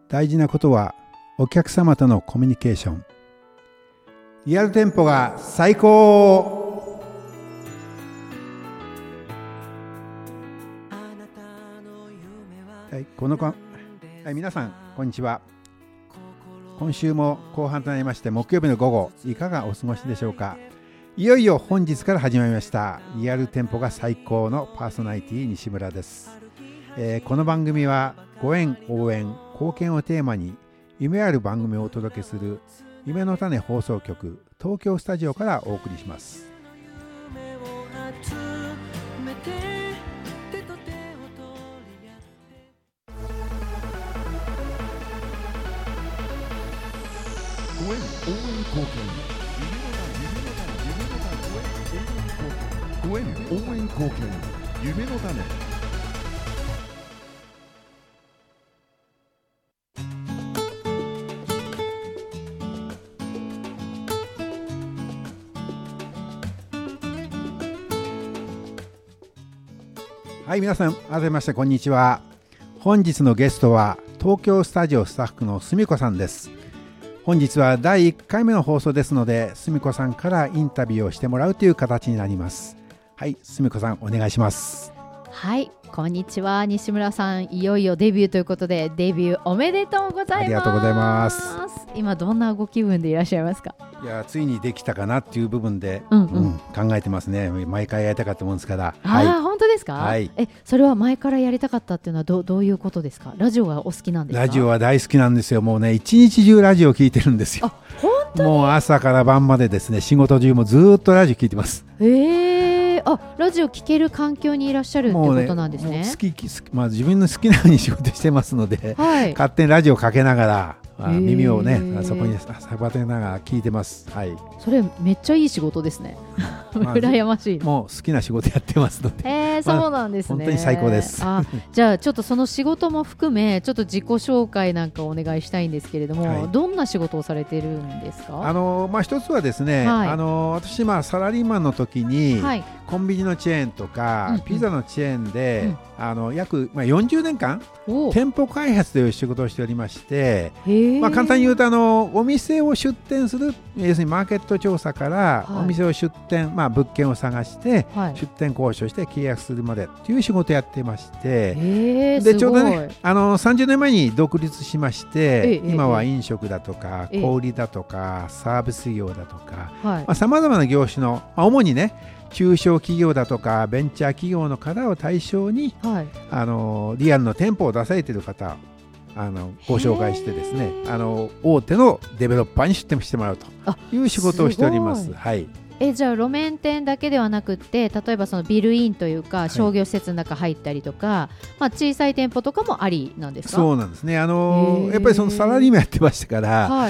大事なことはお客様とのコミュニケーション。リアル店舗が最高。皆さんこんにちは。今週も後半となりまして、木曜日の午後いかがお過ごしでしょうか。いよいよ本日から始まりましたリアル店舗が最高のパーソナリティ西村です。この番組はご縁、応援、貢献をテーマに夢ある番組をお届けする夢の種放送局東京スタジオからお送りします。 ご縁、応援、貢献、ご縁、応援、貢献、夢の種。 はい、皆さん改めましてこんにちは。本日のゲストは東京スタジオスタッフのすみこさんです。本日は第1回目の放送ですので、すみこさんからインタビューをしてもらうという形になります。はい、すみこさんお願いします。 はい、こんにちは。西村さん、いよいよデビューということで、デビューおめでとうございます。 ありがとうございます。 今どんなご気分でいらっしゃいますか？ いや、ついにできたかなっていう部分で、考えてますね。毎回やりたかったもんですから。 本当ですか？ はい。 それは前からやりたかったっていうのはどういうことですか？ラジオがお好きなんですか？ ラジオは大好きなんですよ。もうね、一日中ラジオ聞いてるんですよ。 あ、本当に？ もう朝から晩までですね、仕事中もずっとラジオ聞いてます。 ラジオ聞ける環境にいらっしゃるってことなんですね。 自分の好きなように仕事してますので、勝手にラジオかけながら、耳をねそこに逆てながら聞いてます。はい。 それめっちゃいい仕事ですね。羨ましい。 もう好きな仕事やってますので。 そうなんですね。 本当に最高です。 じゃあちょっとその仕事も含めちょっと自己紹介なんかお願いしたいんですけれども、どんな仕事をされてるんですか？ 一つはですね、私サラリーマンの時に、コンビニのチェーンとか、ピザのチェーンで、約40年間店舗開発という仕事をしておりまして、簡単に言うとお店を出店する、要するにマーケット調査からお店を出店、物件を探して、出店交渉して契約するまでという仕事をやってまして、でちょうどね30年前に独立しまして、今は飲食だとか小売だとかサービス業だとかさまざまな業種の、主にね中小企業だとかベンチャー企業の方を対象に、リアルの店舗を出されている方ご紹介してですね、大手のデベロッパーに出店してもらうという仕事をしております。はい。 じゃあ路面店だけではなくって、例えばそのビルインというか商業施設の中入ったりとか、小さい店舗とかもありなんですか？そうなんですね。やっぱりそのサラリーマンやってましたから、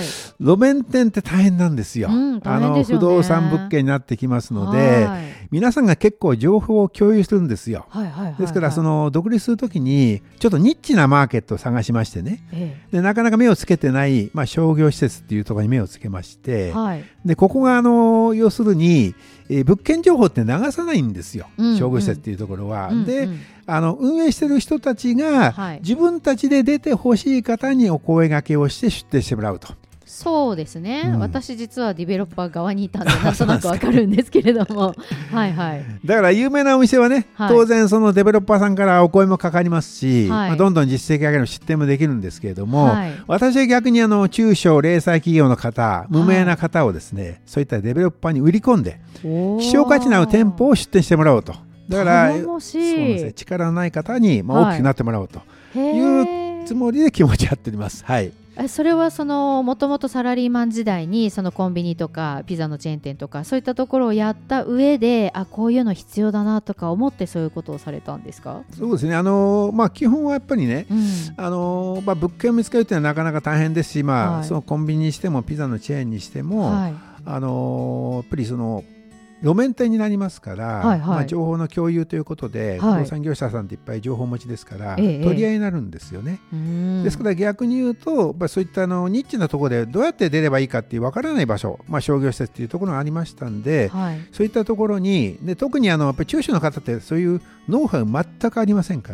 路面店って大変なんですよ。不動産物件になってきますので、皆さんが結構情報を共有するんですよ。ですからその独立するときにちょっとニッチなマーケットを探しましてね、でなかなか目をつけてない、商業施設っていうところに目をつけまして、でここが要するに物件情報って流さないんですよ、商業施設っていうところは。で運営してる人たちが、自分たちで出てほしい方にお声掛けをして出店してもらうと。 そうですね、私実はディベロッパー側にいたんでなんとなくわかるんですけれどもだから有名なお店はね、当然そのデベロッパーさんからお声もかかりますし、どんどん実績上げの出店もできるんですけれども、私は逆に中小零細企業の方、無名な方をですね、そういったデベロッパーに売り込んで希少価値のある店舗を出店してもらおうと。だから力のない方に大きくなってもらおうというつもりで気持ちやっております。 それはもともとサラリーマン時代にそのコンビニとかピザのチェーン店とかそういったところをやった上で、こういうの必要だなとか思ってそういうことをされたんですか？ そうですね、基本はやっぱりね、物件を見つけるというのはなかなか大変ですし、そのコンビニにしてもピザのチェーンにしても、やっぱり路面店になりますから、情報の共有ということで、不動産業者さんっていっぱい情報持ちですから、取り合いになるんですよね。ですから逆に言うと、そういったニッチなところでどうやって出ればいいかっていう分からない場所、商業施設っていうところがありましたんで、そういったところにで特にやっぱり中小の方ってそういうノウハウ全くありませんから、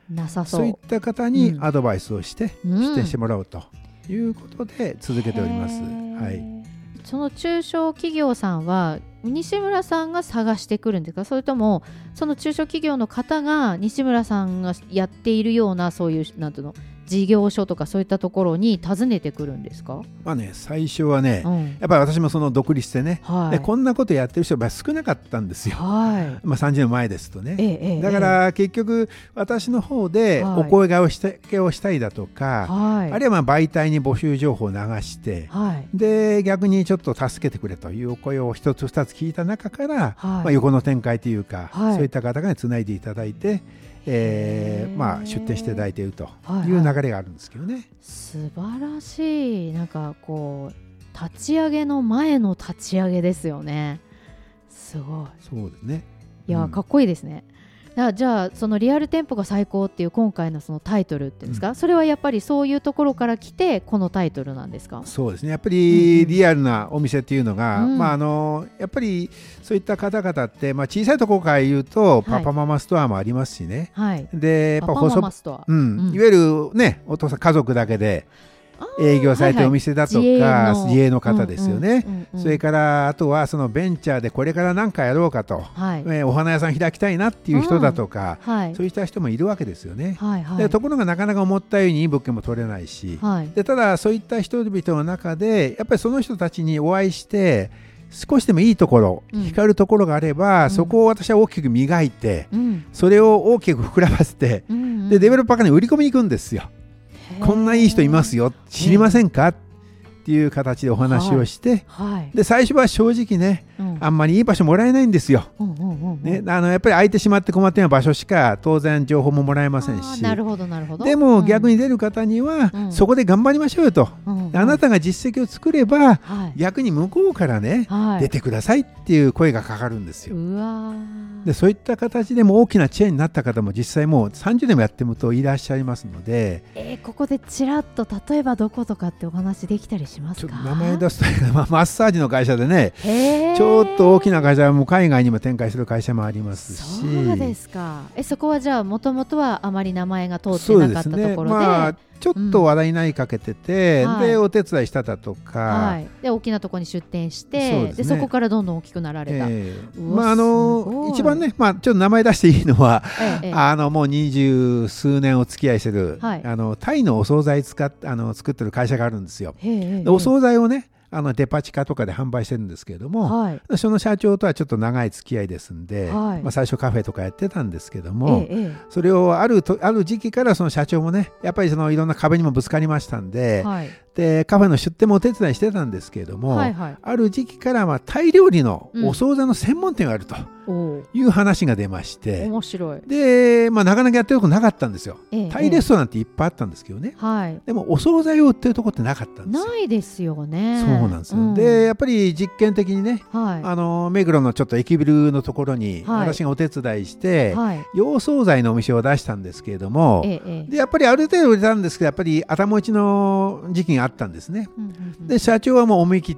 なさそう。 そういった方にアドバイスをして、出店してもらおうということで続けております。はい、 その中小企業さんは西村さんが探してくるんですか、それともその中小企業の方が西村さんがやっているようなそういうなんていうの事業所とかそういったところに訪ねてくるんですか？ まあね、最初はね、やっぱり私もその独立してね、でこんなことやってる人が少なかったんですよ、まあ、30年前ですとね、だから結局私の方でお声がけをしたりだとか、あるいはまあ媒体に募集情報を流して、で逆にちょっと助けてくれというお声を一つ二つ聞いた中から、まあ、横の展開というか、そういった方々につないでいただいて、まあ、出店していただいているという流れがあるんですけどね。 素晴らしい。なんかこう立ち上げの前の立ち上げですよね。すごい。 そうですね。 いや、かっこいいですね。じゃあそのリアル店舗が最高っていう今回のそのタイトルっていうんですか、それはやっぱりそういうところから来てこのタイトルなんですか？ そうですね、やっぱりリアルなお店っていうのが、まあ、やっぱりそういった方々って、まあ、小さいところから言うと、パパママストアもありますしね、でやっぱパパママストア、 いわゆるねお父さん家族だけで営業されてるお店だとか、自営の方ですよね。それからあとはそのベンチャーでこれから何かやろうかと、お花屋さん開きたいなっていう人だとか、そういった人もいるわけですよね。でところがなかなか思ったようにいい物件も取れないし、でただそういった人々の中でやっぱりその人たちにお会いして少しでもいいところ、光るところがあれば、そこを私は大きく磨いて、それを大きく膨らませて、でデベロッパーに売り込みに行くんですよ。こんないい人いますよ、知りませんかっていう形でお話をして、で最初は正直ね、あんまりいい場所もらえないんですよ。やっぱり空いてしまって困っている場所しか当然情報ももらえませんし、でも逆に出る方には、そこで頑張りましょうよと、あなたが実績を作れば、逆に向こうからね、出てくださいっていう声がかかるんですよ。でそういった形でも大きなチェーンになった方も実際もう30年もやってるといらっしゃいますので、 ここでちらっと例えばどことかってお話できたりしますか？ 名前出すとマッサージの会社でね、ちょっと大きな会社も海外にも展開する会社もありますし。 そうですか。そこはじゃあもともとはあまり名前が通ってなかったところで、 ちょっと話題になりかけてて、でお手伝いしただとか、 で大きなところに出店して、でそこからどんどん大きくなられた。 一番ね、ちょっと名前出していいのは、もう20数年お付き合いしてる、タイのお惣菜作ってる会社があるんですよ。お惣菜をねデパ地下とかで販売してるんですけれども、その社長とはちょっと長い付き合いですんで、最初カフェとかやってたんですけども、それをある時期からその社長もねやっぱりそのいろんな壁にもぶつかりましたんで、でカフェの出店もお手伝いしてたんですけれども、ある時期からタイ料理のお惣菜の専門店があるという話が出まして、 面白い。 で、なかなかやってるとこなかったんですよ。タイレストランっていっぱいあったんですけどね、でもお惣菜を売ってるとこってなかったんですよ。 ないですよね。 そうなんですよ。でやっぱり実験的にね、目黒のちょっと駅ビルのところに私がお手伝いして、洋惣菜のお店を出したんですけれども、でやっぱりある程度売れたんですけど、やっぱり頭打ちの時期があったんですね。で社長はもう思い切って、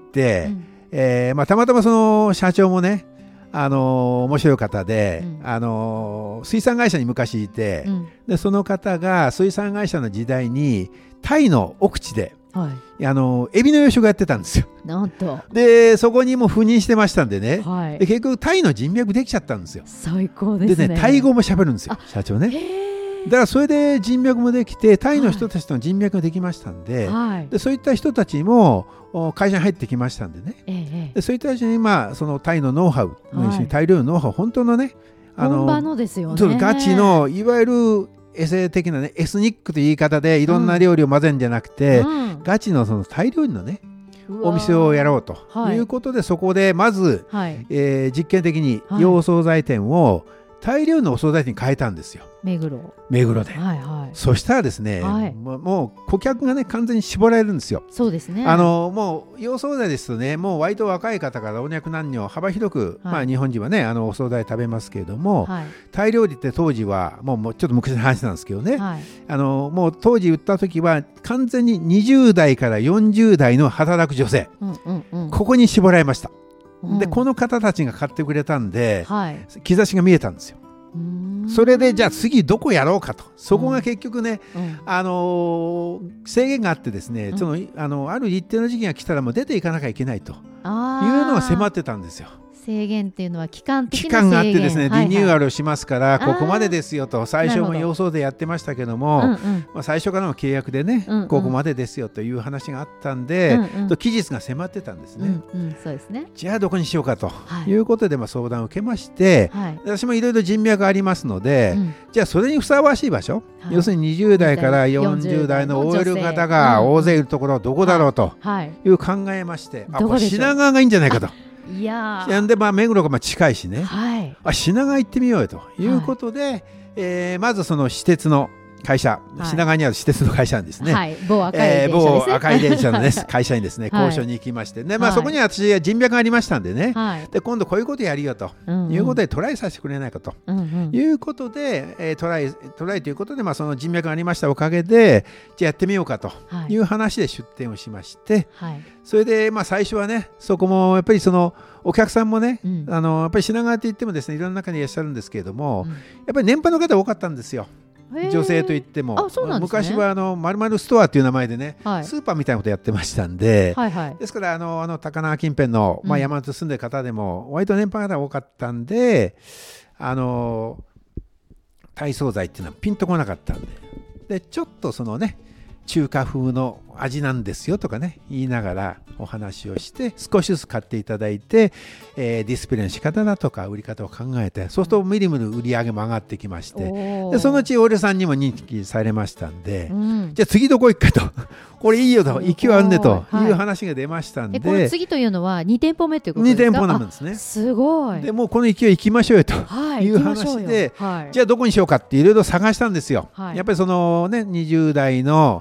たまたまその社長もね面白い方で、水産会社に昔いて、でその方が水産会社の時代にタイの奥地で、エビの養殖やってたんですよ。 なんとでそこにも赴任してましたんでね、で結局タイの人脈できちゃったんですよ。 最高ですね。 でね、タイ語も喋るんですよ社長ね。だからそれで人脈もできて、タイの人たちとの人脈ができましたんで、でそういった人たちも会社に入ってきましたんでね、でそういった人にそのタイのノウハウ、タイ料理のノウハウ、本当のね本場のですよね、 ガチのいわゆるエセ的なね、エスニックという言い方でいろんな料理を混ぜるんじゃなくて、ガチのそのタイ料理のねお店をやろうということで、そこでまず、実験的に洋お惣菜店をタイ料理のお惣菜店に変えたんですよ。目黒で、そしたらですね、もう顧客がね完全に絞られるんですよ。 そうですね。 もう洋惣菜ですとね、もう割と若い方から老若男女幅広く、日本人はねお惣菜食べますけれども、タイ料理って当時はもうちょっと昔の話なんですけどね、もう当時売った時は完全に20代から40代の働く女性、ここに絞られました。でこの方たちが買ってくれたんで、兆しが見えたんですよ。 それでじゃあ次どこやろうかと、そこが結局ね、制限があってですね、ある一定の時期が来たらもう出ていかなきゃいけないというのが迫ってたんですよ。 制限っていうのは期間的な制限、 期間があってですね、リニューアルをしますから、ここまでですよと、最初も予想でやってましたけども、最初からの契約でね、ここまでですよという話があったんで、期日が迫ってたんですね。 そうですね。 じゃあどこにしようかということで、相談を受けまして、私もいろいろ人脈ありますので、じゃあそれにふさわしい場所、要するに20代から40代の OL 方が大勢いるところどこだろうという考えまして、これ品川がいいんじゃないかと。 いやで目黒が近いしね、品川行ってみようよということで、まずその私鉄の会社、品川にある私鉄の会社ですね、 某赤い電車の会社にですね交渉に行きまして、そこには私は人脈がありましたんでね、で今度こういうことやるよということでトライさせてくれないかということで、トライということで、その人脈がありましたおかげで、じゃあやってみようかという話で出店をしまして、それで最初はね、そこもやっぱりそのお客さんもね、やっぱり品川って言ってもですね、いろんな中にいらっしゃるんですけれども、やっぱり年配の方多かったんですよ。女性といっても、昔は〇〇ストアという名前でね、スーパーみたいなことやってましたんで、ですから高輪近辺の、山手住んでる方でも割と年配の方多かったんで、体操剤っていうのはピンとこなかったんで、ちょっとそのね中華風の味なんですよとかね言いながらお話をして、少しずつ買っていただいて、ディスプレイの仕方だとか売り方を考えて、そうするとみるみる売り上げも上がってきまして、でそのうちオレさんにも認知されましたんで、じゃあ次どこ行くかとこれいいよと、勢いあんねという話が出ましたんで、 これ次というのは2店舗目ということですか？ 2店舗なんですね。 すごい。 でもうこの勢い行きましょうよという話で、じゃあどこにしようかっていろいろ探したんですよ。やっぱりそのね20代の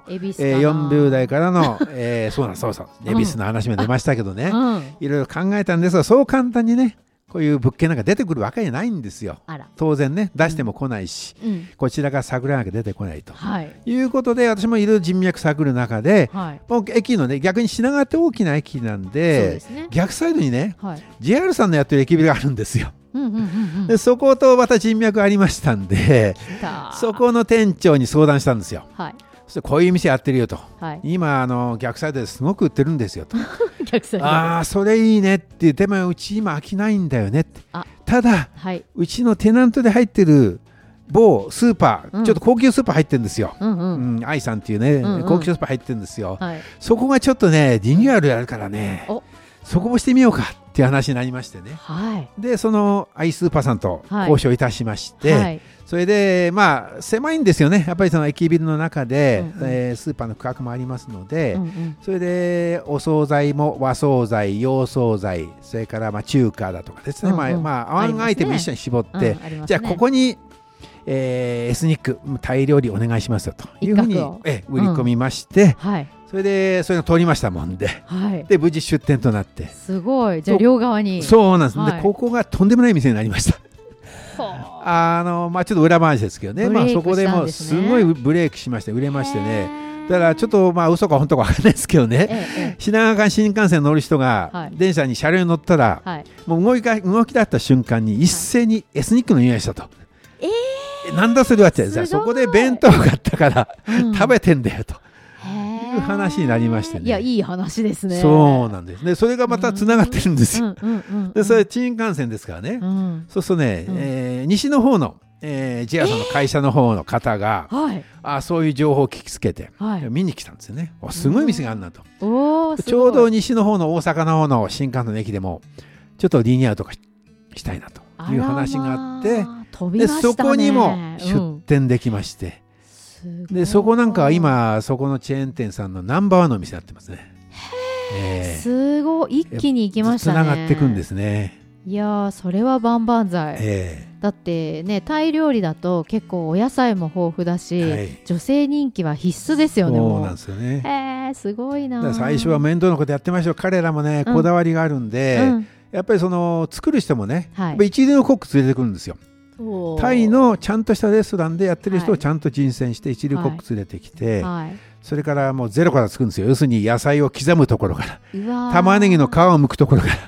40代からのそう恵比寿の話も出ましたけどね、いろいろ考えたんですが、そう簡単にねこういう物件なんか出てくるわけじゃないんですよ。当然ね出しても来ないし、こちらから探らなきゃ出てこないと、いうことで、私もいろいろ人脈探る中で、駅のね逆に品川って大きな駅なんで、逆サイドにね、JR さんのやってる駅ビルがあるんですよ。でそことまた人脈ありましたんで、そこの店長に相談したんですよ。そしてこういう店やってるよと、今逆サイドですごく売ってるんですよとそれいいねって言って、うち今飽きないんだよねって。ただ、うちのテナントで入ってる某スーパー、ちょっと高級スーパー入ってるんですよ。愛さんっていうね、高級スーパー入ってるんですよ。そこがちょっとねリニューアルやるからね、そこもしてみようかっていう話になりましてね、でそのアイスーパーさんと交渉いたしまして、それで狭いんですよね、やっぱりその駅ビルの中で、スーパーの区画もありますので、それでお惣菜も和惣菜、洋惣菜、それから中華だとかですね、ワンアイテム一緒に絞って、じゃあここにエスニックタイ料理お願いしますよというふうに売り込みまして、それが通りましたもんで、で無事出店となって、 すごい。じゃあ両側に。 そうなんです。でここがとんでもない店になりました。ちょっと裏話ですけどね、そこでもすごいブレイクしまして売れましてね、だからちょっと嘘か本当か分からないですけどね、品川間新幹線乗る人が電車に車両に乗ったら、もう動き出った瞬間に一斉にエスニックの匂いしたと。なんだそれはって、そこで弁当があったから食べてんだよという話になりましてね。 いや、いい話ですね。 そうなんですね。それがまたつながってるんですよ。でそれ新幹線ですからね、そうするとね、西の方のJR さんの会社の方の方が、そういう情報を聞きつけて、見に来たんですよね。すごい店があるなと。ちょうど西の方の大阪の方の新幹線の駅でもちょっとリニューアルとかしたいなという話があって、でそこにも出店できまして、でそこなんかは今そこのチェーン店さんのナンバーワンの店になってますね。 すごい、一気に行きましたね。 つながっていくんですね。 いやそれは万々歳、だってね、タイ料理だと結構お野菜も豊富だし、女性人気は必須ですよね。 そうなんですよね。 すごいな。 最初は面倒なことやってましたよ。彼らもねこだわりがあるんで、やっぱりその作る人もね、一流のコック連れてくるんですよ。タイのちゃんとしたレストランでやってる人をちゃんと人選して一流コック連れてきて、それからもうゼロから作るんですよ。要するに野菜を刻むところから、玉ねぎの皮を剥くところから、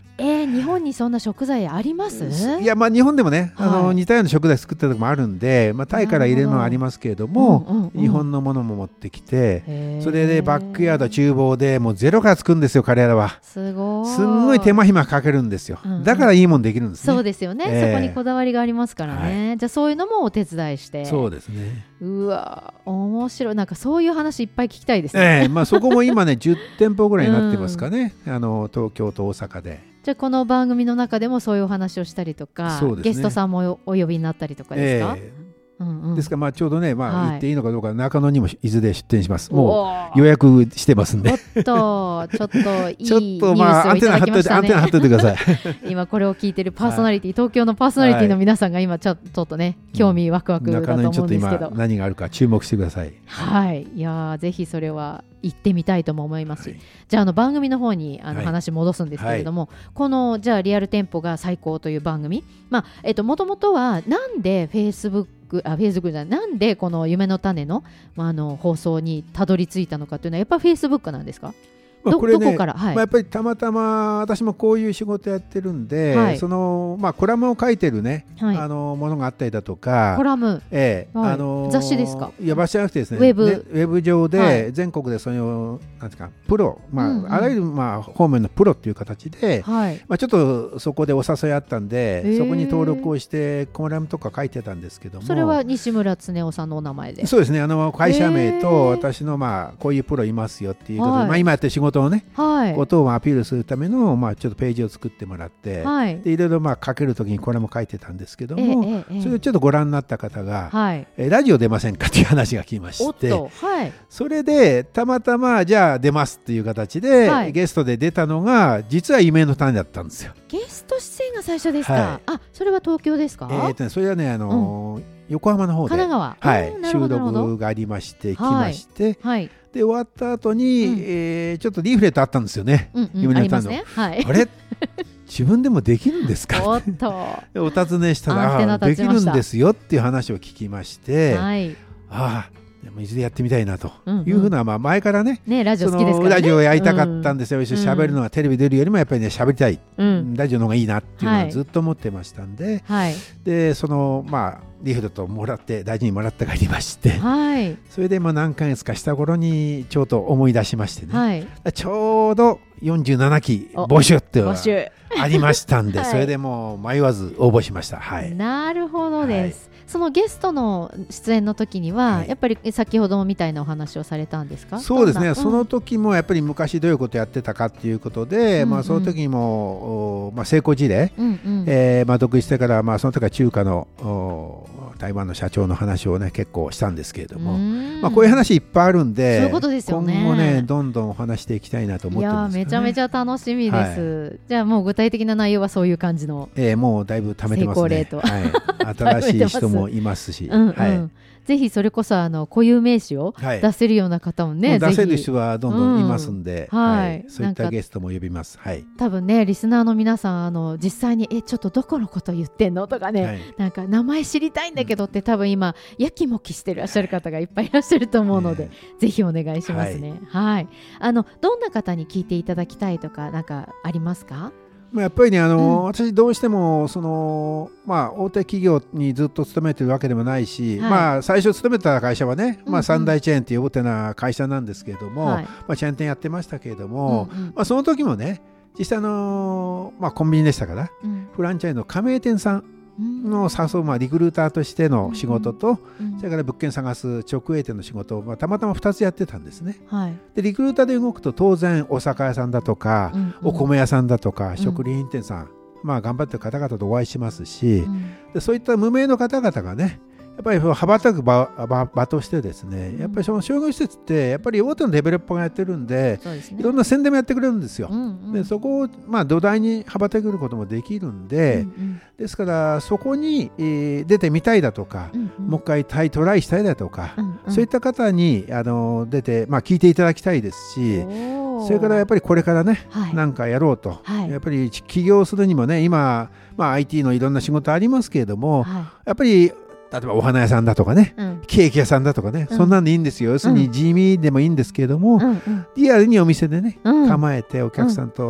日本にそんな食材あります？ いや、まあ日本でもね、似たような食材作ってるとこもあるんで、まあ、タイから入れるのはありますけれども、日本のものも持ってきて、それでバックヤード厨房でもうゼロから作るんですよ、彼らは。すんごい手間暇かけるんですよ。だからいいもんできるんですね。 そうですよね、そこにこだわりがありますからね。じゃあそういうのもお手伝いして。 そうですね。 うわ、面白い。なんかそういう話いっぱい聞きたいですね。 まあそこも今ね10店舗ぐらいになってますかね、東京と大阪で。 じゃあこの番組の中でもそういうお話をしたりとか、ゲストさんもお呼びになったりとかですか？ですからまあちょうどね、まあ言っていいのかどうか中野にもいずれ出店します。もう予約してますんで。ちょっといいニュースをいただきましたね。アンテナ張っといてください。今これを聞いてるパーソナリティ、東京のパーソナリティの皆さんが今ちょっとね、興味ワクワクだと思うんですけど、中野にちょっと今何があるか注目してください。はい、いやぜひそれは行ってみたいとも思いますし、じゃあ番組の方に話戻すんですけれども、このじゃあリアル店舗が最高という番組、まあもともとはなんでフェイスブックじゃない、なんでこの夢の種の、放送にたどり着いたのかというのはやっぱフェイスブックなんですか？これね、どこから、 やっぱりたまたま私もこういう仕事やってるんで、そのコラムを書いてるね、ものがあったりだとか、コラム、雑誌ですか？ いや、場所じゃなくてですね、ウェブ上で全国でそのなんですか、プロ、あらゆる方面のプロっていう形で、ちょっとそこでお誘いあったんで、そこに登録をしてコラムとか書いてたんですけども、 それは西村恒夫さんのお名前で？ そうですね、会社名と私のこういうプロいますよっていうことで、今やってる仕事をね、ことをアピールするためのちょっとページを作ってもらって、でいろいろ書けるときにこれも書いてたんですけども、それをちょっとご覧になった方が、ラジオ出ませんかっていう話が来まして、それでたまたまじゃあ出ますっていう形で、ゲストで出たのが実は夢の種だったんですよ。 ゲスト出演が最初ですか？それは東京ですか？ それはね、横浜の方で神奈川、 収録がありまして来まして、で終わった後に、ちょっとリーフレットあったんですよね。夢の種の、あれ自分でもできるんですか？お尋ねしたらできるんですよっていう話を聞きまして、いずれやってみたいなというふうな、前からね、 ラジオ好きですからね、 ラジオをやりたかったんですよ。喋るのがテレビ出るよりもやっぱりね喋りたい、ラジオの方がいいなっていうのはずっと思ってましたんで、でそのリーフレットをもらって大事にもらって帰りまして、それで何ヶ月かした頃にちょうど思い出しましてね、ちょうど47期募集ってありましたんで、それでもう迷わず応募しました。 なるほどです。そのゲストの出演の時には、やっぱり先ほどみたいなお話をされたんですか？ そうですね、その時もやっぱり昔どういうことやってたかっていうことで、その時にも、成功事例、独立してから、その時は中華の台湾の社長の話をね結構したんですけれども、こういう話いっぱいあるんで、 そういうことですよね、 今後ねどんどんお話していきたいなと思ってます。 めちゃめちゃ楽しみです。じゃあもう具体的な内容はそういう感じの、 もうだいぶ貯めてますね。新しい人もいますし、 ぜひそれこそ固有名詞を出せるような方もね、 出せる人はどんどんいますんで、そういったゲストも呼びます。 多分ねリスナーの皆さん実際にちょっとどこのこと言ってんのとかね、なんか名前知りたいんだけどって多分今やきもきしてらっしゃる方がいっぱいいらっしゃると思うので、ぜひお願いしますね。どんな方に聞いていただきたいとかなんかありますか？ やっぱりね、私どうしてもその、大手企業にずっと勤めてるわけでもないし、最初勤めた会社はね、三大チェーンっていう大手な会社なんですけれども、チェーン店やってましたけれども、その時もね実際コンビニでしたから、フランチャイズの加盟店さんの誘う、リクルーターとしての仕事と、それから物件探す直営店の仕事を、たまたま2つやってたんですね。でリクルーターで動くと当然お酒屋さんだとか、お米屋さんだとか食品店さん、頑張ってる方々とお会いしますし、でそういった無名の方々がねやっぱり羽ばたく場としてですね、やっぱりその商業施設ってやっぱり大手のデベロッパーがやってるんで、いろんな宣伝もやってくれるんですよ。でそこを土台に羽ばたけることもできるんで、ですからそこに出てみたいだとか、もう一回トライしたいだとか、そういった方に出て聞いていただきたいですし、それからやっぱりこれからね、なんかやろうと、やっぱり起業するにもね今、IT のいろんな仕事ありますけれども、やっぱり例えばお花屋さんだとかね、ケーキ屋さんだとかね、そんなんでいいんですよ。要するに地味でもいいんですけれども、リアルにお店でね構えてお客さんとね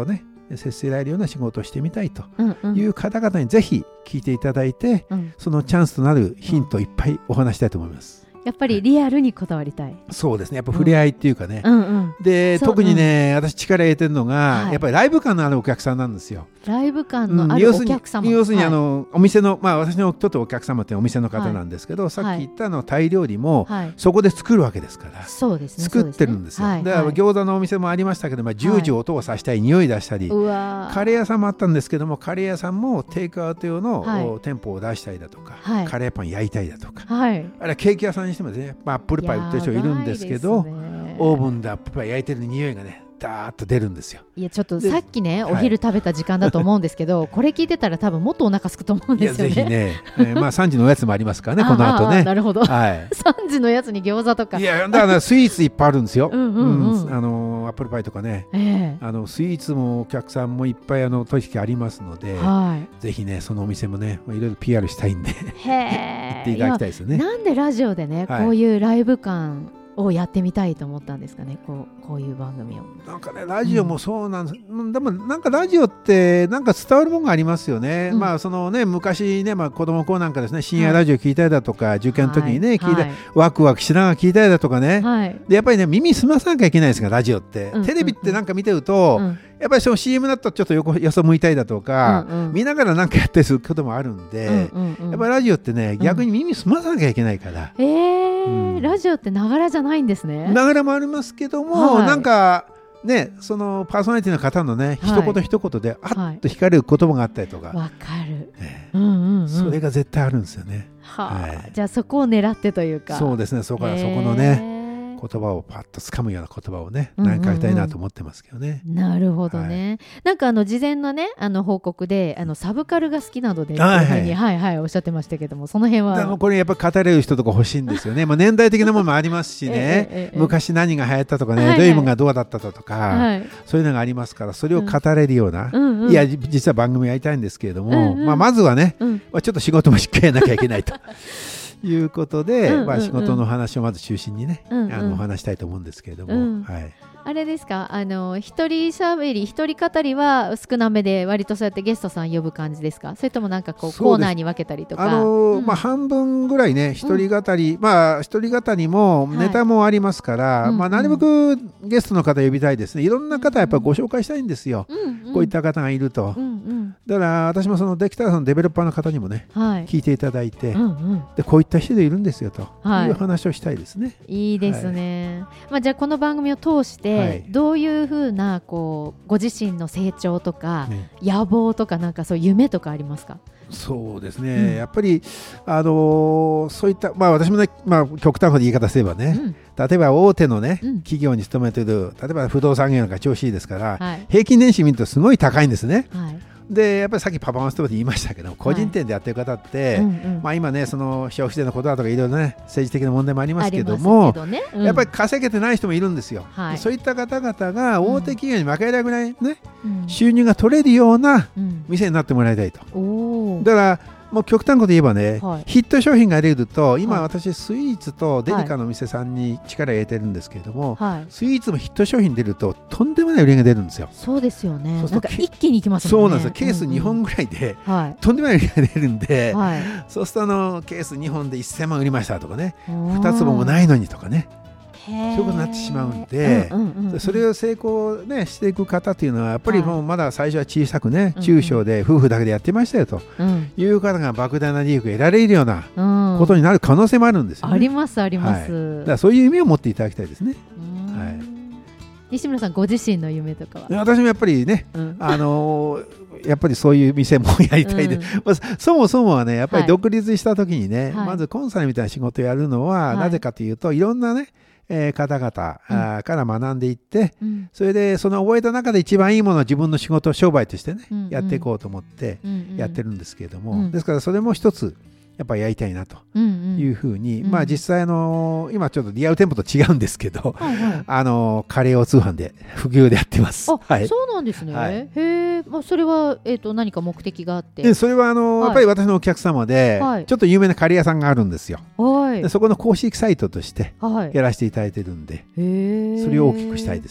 接せられるような仕事をしてみたいという方々にぜひ聞いていただいて、そのチャンスとなるヒントをいっぱいお話したいと思います。 やっぱりリアルにこだわりたい。 そうですね、やっぱ触れ合いっていうかね、で特にね、私力入れてるのが、やっぱりライブ感のあるお客さんなんですよ。 ライブ感のあるお客様、 要するにお店の、私のとってお客様ってお店の方なんですけど、さっき言ったタイ料理もそこで作るわけですから、作ってるんですよ。だから餃子のお店もありましたけど、ジュージュ音をさしたり匂い出したり、カレー屋さんもあったんですけども、カレー屋さんもテイクアウト用の店舗を出したりだとか、カレーパン焼いたりだとか、あれはケーキ屋さんにしてもね、アップルパイ売ってる人いるんですけど、オーブンでアップルパイ焼いてる匂いがねダーッと出るんですよ。 いやちょっとさっきねお昼食べた時間だと思うんですけど、これ聞いてたら多分もっとお腹すくと思うんですよね。 いやぜひね、3時のおやつもありますからねこの後ね。 なるほど、3時のやつに餃子とか。 いやだからスイーツいっぱいあるんですよ。アップルパイとかね、スイーツもお客さんもいっぱい取引ありますので、ぜひねそのお店もねいろいろ PR したいんで行っていただきたいですよね。 なんでラジオでねこういうライブ感をやってみたいと思ったんですかね、こういう番組を。 なんかねラジオもそうなんです、でもなんかラジオってなんか伝わるものがありますよね。そのね昔ね、子供の頃なんかですね深夜ラジオ聞いたりだとか、受験の時にね聞いたり、ワクワクしながら聞いたりだとかね、でやっぱりね耳澄まさなきゃいけないですがラジオって、テレビってなんか見てると、やっぱりその CM だとちょっとよそ向いたりだとか、見ながらなんかやったりすることもあるんで、やっぱりラジオってね逆に耳澄まさなきゃいけないから。 ラジオってながらじゃないんですね。 ながらもありますけども、なんかねそのパーソナリティの方のね一言一言であっと光る言葉があったりとか、 わかる、 それが絶対あるんですよね。 じゃあそこを狙ってというか。 そうですね、そこのね言葉をパッと掴むような言葉をね何かやりたいなと思ってますけどね。 なるほどね。なんか事前のね報告でサブカルが好きなのでというふうにおっしゃってましたけども、その辺は。 でもこれやっぱ語れる人とか欲しいんですよね。年代的なものもありますしね、昔何が流行ったとかね、どういうものがどうだったとか、そういうのがありますから、それを語れるような、いや実は番組やりたいんですけれども、まずはねちょっと仕事もしっかりやらなきゃいけないと。いうことで、仕事の話をまず中心にね、お話したいと思うんですけれども、 あれですか、一人しゃべり一人語りは少なめで割とそうやってゲストさん呼ぶ感じですか、それともなんかコーナーに分けたりとか。 半分ぐらいね一人語り、一人語りもネタもありますから、なるべくゲストの方呼びたいですね。いろんな方やっぱりご紹介したいんですよ、こういった方がいると。だから私もそのできたらそのデベロッパーの方にもね、聞いていただいて、でこういった人でいるんですよという話をしたいですね。 いいですね。じゃあこの番組を通してどういうふうなご自身の成長とか野望とかなんかそういう夢とかありますか？ そうですね、やっぱりそういった私もね、極端な言い方すればね、例えば大手のね企業に勤めている、例えば不動産業なんか調子いいですから、平均年収見るとすごい高いんですね。でやっぱりさっきパパマストで言いましたけど、個人店でやってる方って、今ねその消費税のことだとかいろいろね政治的な問題もありますけども、やっぱり稼げてない人もいだですよ。そういった方々が大手企業に負けられないぐらいね、収入が取れるような店になってもらいたいと。だからもう極端なこと言えばね、ヒット商品が出ると、今私スイーツとデリカのお店さんに力を入れてるんですけれども、スイーツもヒット商品出るととんでもない売り上げが出るんですよ。 そうですよね。なんか一気にいきますもんね。 そうなんですよ。ケース2本ぐらいでとんでもない売り上げが出るんで、そうするとケース2本で1000万売りましたとかね、2坪もないのにとかね、そういうことになってしまうんで、それを成功、していく方というのはやっぱりもうまだ最初は小さくね、中小で夫婦だけでやってましたよという方が莫大な利益を得られるようなことになる可能性もあるんですよね。 ありますあります。 だからそういう夢を持っていただきたいですね。 西村さんご自身の夢とかは？ 私もやっぱりね、やっぱりそういう店もやりたいで、そもそもはねやっぱり独立した時にね、まずコンサルみたいな仕事をやるのはなぜかというと、いろんなね方々から学んでいって、それでその覚えた中で一番いいものは自分の仕事商売としてね、やっていこうと思ってやってるんですけれども、ですからそれも一つやっぱりやりたいなというふうに、実際今ちょっとリアル店舗と違うんですけど、カレーを通販で普及でやってます。 そうなんですね。へえ。それは何か目的があって？ それはやっぱり私のお客様でちょっと有名なカレー屋さんがあるんですよ。でそこの公式サイトとしてやらせていただいてるんで、それを大きくしたいですね。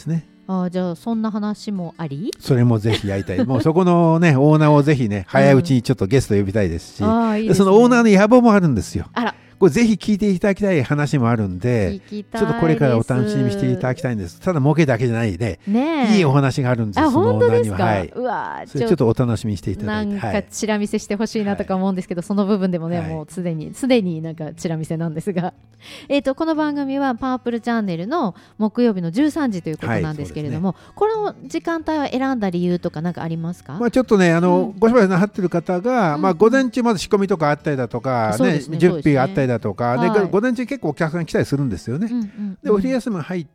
じゃあそんな話もあり、 それもぜひやりたい。もうそこのねオーナーをぜひね早いうちにちょっとゲスト呼びたいですし、いいですね、そのオーナーの野望もあるんですよ。 あら、 これぜひ聞いていただきたい話もあるんで、ちょっとこれからお楽しみにしていただきたいんです。ただ儲けだけじゃないで、いいお話があるんです。 あ、本当ですか。 はい、うわ、それちょっとお楽しみにしていただいて、 なんかチラ見せしてほしいなとか思うんですけど、その部分でもね、もうすでになんかチラ見せなんですが、この番組はパープルチャンネルの木曜日の13時ということなんですけれども、この時間帯は選んだ理由とか何かありますか？ ちょっとねご商売なさってる方が、午前中まず仕込みとかあったりだとか、準備があったりだとかで、午前中結構お客さん来たりするんですよね。でお昼休み入って、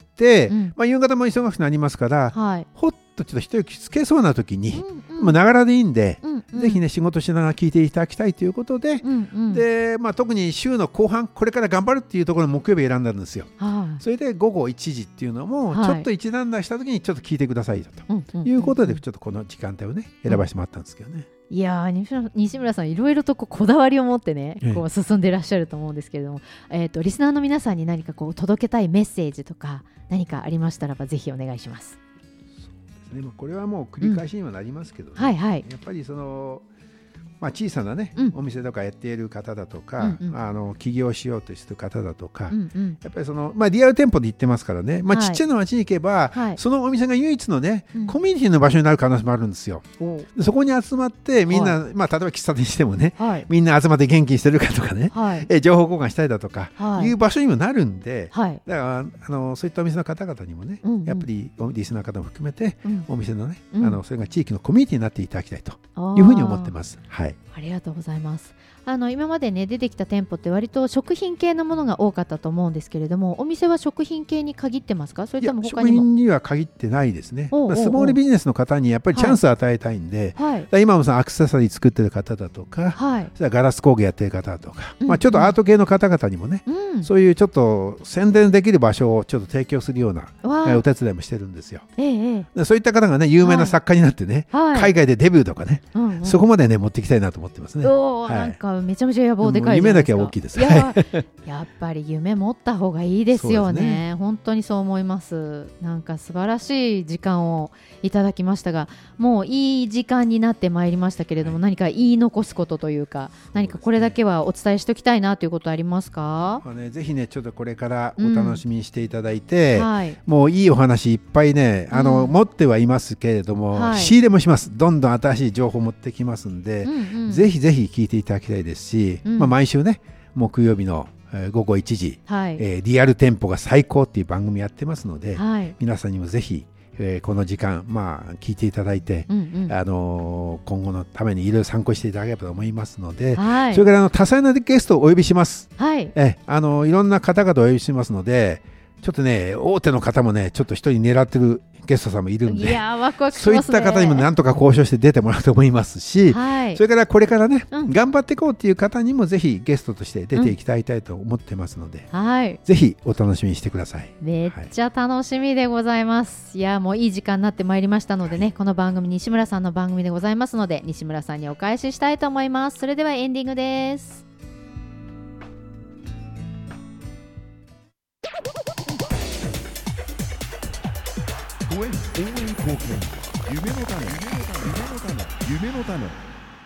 夕方も忙しくなりますから、ほっとちょっと一息つけそうな時に、ながらでいいんで、ぜひね仕事しながら聞いていただきたいということで、で特に週の後半これから頑張るっていうところの木曜日選んだんですよ。それで午後1時っていうのもちょっと一段階した時にちょっと聞いてくださいということで、ちょっとこの時間帯をね選ばせてもらったんですけどね。 いや西村さんいろいろとこだわりを持ってねこう進んでいらっしゃると思うんですけれども、リスナーの皆さんに何か届けたいメッセージとか何かありましたらばぜひお願いします。 そうですね、これはもう繰り返しにはなりますけど、やっぱりその小さなね、お店とかやっている方だとか、起業しようとしている方だとか、やっぱりそのリアル店舗で行ってますからね、ちっちゃな町に行けば、そのお店が唯一のね、コミュニティの場所になる可能性もあるんですよ。そこに集まってみんな、例えば喫茶店にしてもね、みんな集まって元気にしてるかとかね、情報交換したりだとか、いう場所にもなるんで、だからそういったお店の方々にもね、やっぱりリスナーの方も含めて、お店のね、それが地域のコミュニティになっていただきたいというふうに思ってます。 ありがとうございます。今までね出てきた店舗って割と食品系のものが多かったと思うんですけれども、お店は食品系に限ってますか？それとも他にも？ 食品には限ってないですね。スモールビジネスの方にやっぱりチャンスを与えたいんで、今もアクセサリー作ってる方だとか、それガラス工芸やってる方だとか、ちょっとアート系の方々にもね、そういうちょっと宣伝できる場所をちょっと提供するようなお手伝いもしてるんですよ。そういった方がね有名な作家になってね、海外でデビューとかね、そこまでね持っていきたいなと思ってますね。 なんかめちゃめちゃ野望でかいじゃないですか。 夢だけは大きいです。 やっぱり夢持った方がいいですよね。本当にそう思います。なんか素晴らしい時間をいただきましたが、もういい時間になってまいりましたけれども、何か言い残すことというか、何かこれだけはお伝えしておきたいなということありますか？ ぜひねちょっとこれからお楽しみにしていただいて、もういいお話いっぱいね持ってはいますけれども、仕入れもします。どんどん新しい情報持ってきますんで、ぜひぜひ聞いていただきたいですし、毎週ね木曜日の午後1時、リアル店舗が最高っていう番組やってますので、皆さんにもぜひ、この時間聞いていただいて、今後のためにいろいろ参考していただければと思いますので、それから多彩なゲストをお呼びします。いろんな方々をお呼びしますので、ちょっとね大手の方もねちょっと一人狙ってるゲストさんもいるんで、 ワクワクしますね。 そういった方にもなんとか交渉して出てもらうと思いますし、それからこれからね、頑張っていこうっていう方にもぜひゲストとして出ていきたいと思ってますので、ぜひお楽しみにしてください。 めっちゃ楽しみでございます。いやもういい時間になってまいりましたのでね、この番組西村さんの番組でございますので、西村さんにお返ししたいと思います。それではエンディングです。 応援貢献、夢の種、夢の種。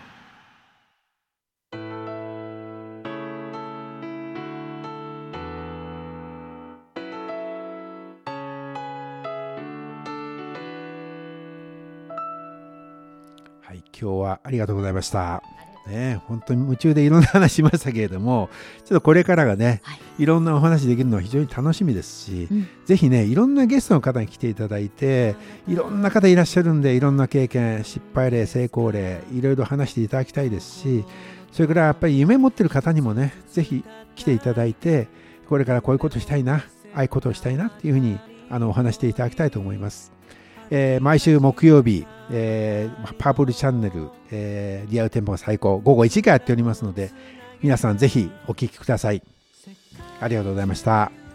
はい、今日はありがとうございました。本当に夢中でいろんな話しましたけれども、ちょっとこれからがね、いろんなお話できるのは非常に楽しみですし、ぜひねいろんなゲストの方に来ていただいて、いろんな方いらっしゃるんで、いろんな経験、失敗例、成功例、いろいろ話していただきたいですし、それからやっぱり夢持ってる方にもねぜひ来ていただいて、これからこういうことしたいな、ああいうことをしたいなっていうふうにお話していただきたいと思います。毎週木曜日、パープルチャンネル、リアル店舗が最高午後1時からやっておりますので、皆さんぜひお聞きください。ありがとうございました。